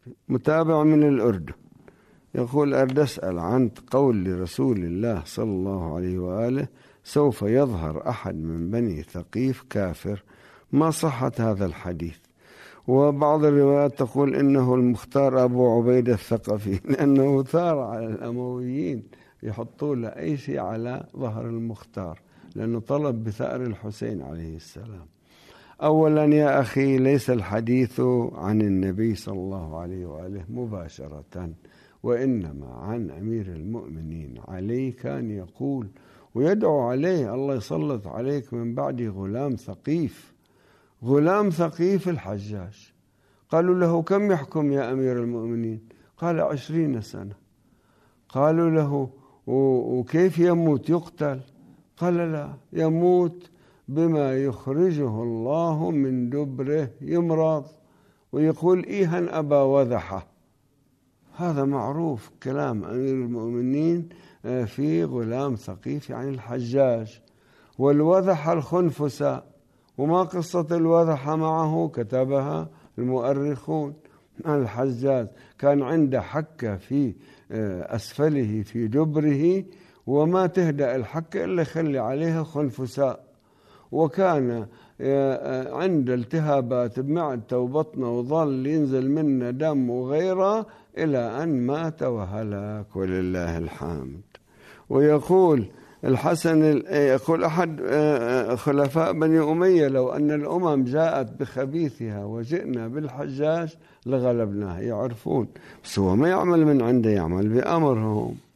متابع من الأردن، يقول: أريد أسأل عن قول رسول الله صلى الله عليه وآله: سوف يظهر أحد من بني ثقيف كافر، ما صحة هذا الحديث؟ وبعض الروايات تقول إنه المختار أبو عبيدة الثقفي، لأنه ثار على الأمويين يحطوا له أي شيء على ظهر المختار، لأنه طلب بثأر الحسين عليه السلام. أولا يا أخي، ليس الحديث عن النبي صلى الله عليه وآله مباشرة، وإنما عن أمير المؤمنين علي، كان يقول ويدعو عليه: الله يسلط عليك من بعد غلام ثقيف. غلام ثقيف الحجاج. قالوا له: كم يحكم يا أمير المؤمنين؟ قال: 20 سنة. قالوا له: وكيف يموت؟ يقتل؟ قال: لا، يموت بما يخرجه الله من دبره، يمرض ويقول: إيها أبا وذحة. هذا معروف كلام أمير المؤمنين في غلام ثقيف، يعني الحجاج. والوذحة الخنفساء، وما قصة الوذحة معه؟ كتبها المؤرخون. الحجاج كان عنده حكة في أسفله في دبره، وما تهدأ الحكة إلا يخلي عليها خنفساء، وكان عند التهابات بمعدته وبطنه وظل ينزل منه دم وغيره إلى أن مات وهلك، ولله الحمد. ويقول الحسن، يقول أحد خلفاء بني أمية: لو أن الأمم جاءت بخبيثها وجئنا بالحجاج لغلبناها. يعرفون، بس هو ما يعمل من عنده، يعمل بأمرهم.